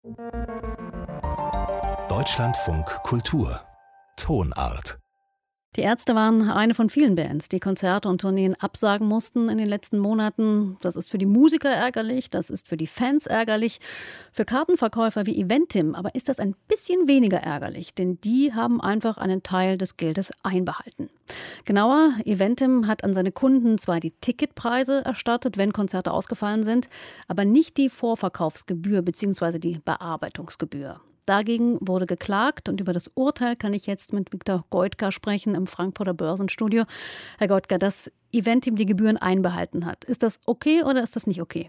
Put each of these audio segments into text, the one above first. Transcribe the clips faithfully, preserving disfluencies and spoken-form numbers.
Deutschlandfunk Kultur Tonart. Die Ärzte waren eine von vielen Bands, die Konzerte und Tourneen absagen mussten in den letzten Monaten. Das ist für die Musiker ärgerlich, das ist für die Fans ärgerlich, für Kartenverkäufer wie Eventim. Aber ist das ein bisschen weniger ärgerlich, denn die haben einfach einen Teil des Geldes einbehalten. Genauer, Eventim hat an seine Kunden zwar die Ticketpreise erstattet, wenn Konzerte ausgefallen sind, aber nicht die Vorverkaufsgebühr bzw. die Bearbeitungsgebühr. Dagegen wurde geklagt und über das Urteil kann ich jetzt mit Viktor Goitka sprechen im Frankfurter Börsenstudio. Herr Goitka, dass Eventim die Gebühren einbehalten hat, ist das okay oder ist das nicht okay?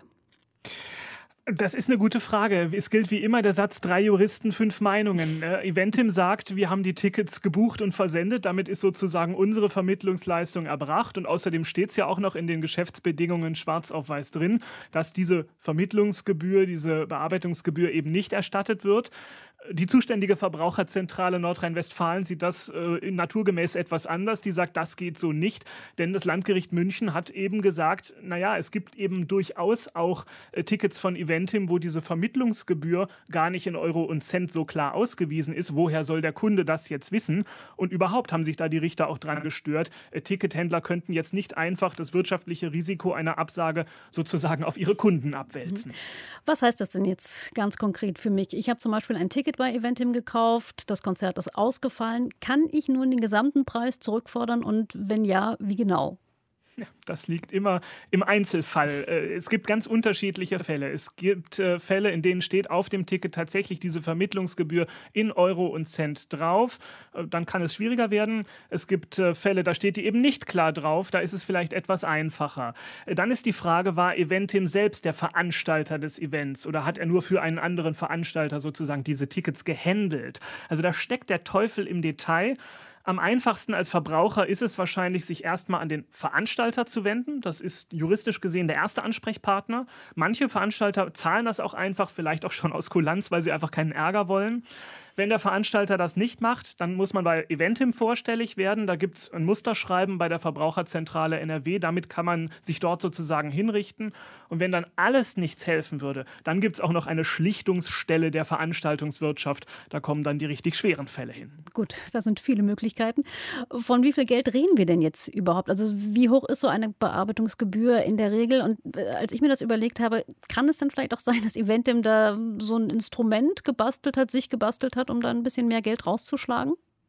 Das ist eine gute Frage. Es gilt wie immer der Satz, drei Juristen, fünf Meinungen. Äh, Eventim sagt, wir haben die Tickets gebucht und versendet. Damit ist sozusagen unsere Vermittlungsleistung erbracht. Und außerdem steht es ja auch noch in den Geschäftsbedingungen schwarz auf weiß drin, dass diese Vermittlungsgebühr, diese Bearbeitungsgebühr eben nicht erstattet wird. Die zuständige Verbraucherzentrale Nordrhein-Westfalen sieht das äh, naturgemäß etwas anders. Die sagt, das geht so nicht, denn das Landgericht München hat eben gesagt, naja, es gibt eben durchaus auch äh, Tickets von Eventim, wo diese Vermittlungsgebühr gar nicht in Euro und Cent so klar ausgewiesen ist. Woher soll der Kunde das jetzt wissen? Und überhaupt haben sich da die Richter auch dran gestört. Äh, Tickethändler könnten jetzt nicht einfach das wirtschaftliche Risiko einer Absage sozusagen auf ihre Kunden abwälzen. Was heißt das denn jetzt ganz konkret für mich? Ich habe zum Beispiel ein Ticket bei Eventim gekauft, das Konzert ist ausgefallen. Kann ich nun den gesamten Preis zurückfordern und wenn ja, wie genau? Ja, das liegt immer im Einzelfall. Es gibt ganz unterschiedliche Fälle. Es gibt Fälle, in denen steht auf dem Ticket tatsächlich diese Vermittlungsgebühr in Euro und Cent drauf. Dann kann es schwieriger werden. Es gibt Fälle, da steht die eben nicht klar drauf. Da ist es vielleicht etwas einfacher. Dann ist die Frage, war Eventim selbst der Veranstalter des Events oder hat er nur für einen anderen Veranstalter sozusagen diese Tickets gehandelt? Also da steckt der Teufel im Detail. Am einfachsten als Verbraucher ist es wahrscheinlich, sich erstmal an den Veranstalter zu wenden. Das ist juristisch gesehen der erste Ansprechpartner. Manche Veranstalter zahlen das auch einfach, vielleicht auch schon aus Kulanz, weil sie einfach keinen Ärger wollen. Wenn der Veranstalter das nicht macht, dann muss man bei Eventim vorstellig werden. Da gibt es ein Musterschreiben bei der Verbraucherzentrale N R W. Damit kann man sich dort sozusagen hinrichten. Und wenn dann alles nichts helfen würde, dann gibt es auch noch eine Schlichtungsstelle der Veranstaltungswirtschaft. Da kommen dann die richtig schweren Fälle hin. Gut, das sind viele Möglichkeiten. Von wie viel Geld reden wir denn jetzt überhaupt? Also wie hoch ist so eine Bearbeitungsgebühr in der Regel? Und als ich mir das überlegt habe, kann es dann vielleicht auch sein, dass Eventim da so ein Instrument gebastelt hat, sich gebastelt hat, um da ein bisschen mehr Geld rauszuschlagen?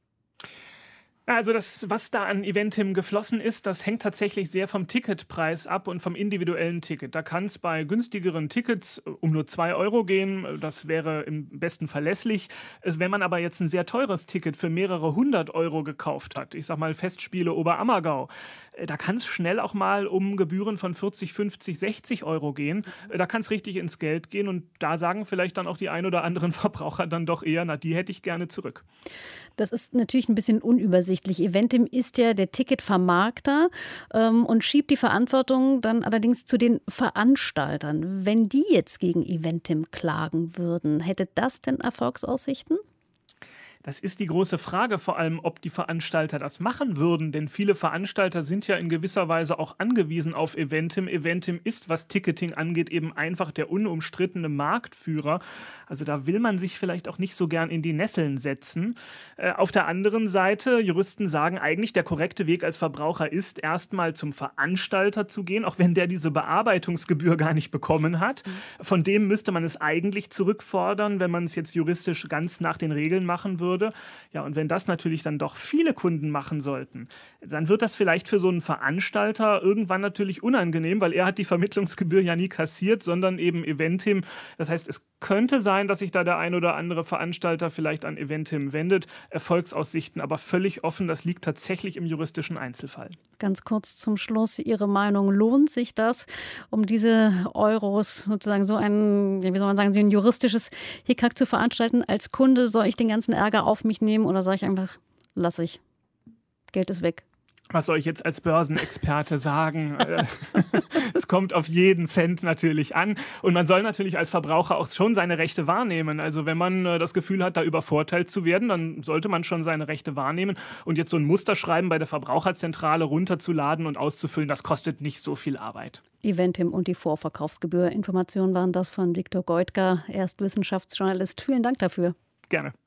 Also das, was da an Eventim geflossen ist, das hängt tatsächlich sehr vom Ticketpreis ab und vom individuellen Ticket. Da kann es bei günstigeren Tickets um nur zwei Euro gehen. Das wäre im besten verlässlich. Wenn man aber jetzt ein sehr teures Ticket für mehrere hundert Euro gekauft hat, ich sag mal Festspiele Oberammergau, da kann es schnell auch mal um Gebühren von vierzig, fünfzig, sechzig Euro gehen. Da kann es richtig ins Geld gehen und da sagen vielleicht dann auch die ein oder anderen Verbraucher dann doch eher, na, die hätte ich gerne zurück. Das ist natürlich ein bisschen unübersichtlich. Eventim ist ja der Ticketvermarkter ähm, und schiebt die Verantwortung dann allerdings zu den Veranstaltern. Wenn die jetzt gegen Eventim klagen würden, hätte das denn Erfolgsaussichten? Das ist die große Frage, vor allem, ob die Veranstalter das machen würden. Denn viele Veranstalter sind ja in gewisser Weise auch angewiesen auf Eventim. Eventim ist, was Ticketing angeht, eben einfach der unumstrittene Marktführer. Also da will man sich vielleicht auch nicht so gern in die Nesseln setzen. Äh, auf der anderen Seite, Juristen sagen eigentlich, der korrekte Weg als Verbraucher ist, erstmal zum Veranstalter zu gehen, auch wenn der diese Bearbeitungsgebühr gar nicht bekommen hat. Von dem müsste man es eigentlich zurückfordern, wenn man es jetzt juristisch ganz nach den Regeln machen würde. Ja, und wenn das natürlich dann doch viele Kunden machen sollten, dann wird das vielleicht für so einen Veranstalter irgendwann natürlich unangenehm, weil er hat die Vermittlungsgebühr ja nie kassiert, sondern eben Eventim. Das heißt, es könnte sein, dass sich da der ein oder andere Veranstalter vielleicht an Eventim wendet. Erfolgsaussichten aber völlig offen. Das liegt tatsächlich im juristischen Einzelfall. Ganz kurz zum Schluss Ihre Meinung. Lohnt sich das, um diese Euros sozusagen so ein, wie soll man sagen, so ein juristisches Hickhack zu veranstalten? Als Kunde soll ich den ganzen Ärger auf mich nehmen oder sage ich einfach, lass ich, Geld ist weg? Was soll ich jetzt als Börsenexperte sagen? Es kommt auf jeden Cent natürlich an. Und man soll natürlich als Verbraucher auch schon seine Rechte wahrnehmen. Also wenn man das Gefühl hat, da übervorteilt zu werden, dann sollte man schon seine Rechte wahrnehmen. Und jetzt so ein Musterschreiben bei der Verbraucherzentrale runterzuladen und auszufüllen, das kostet nicht so viel Arbeit. Eventim und die Vorverkaufsgebühr. Informationen waren das von Viktor Goitka. Er ist Wissenschaftsjournalist. Vielen Dank dafür. Gerne.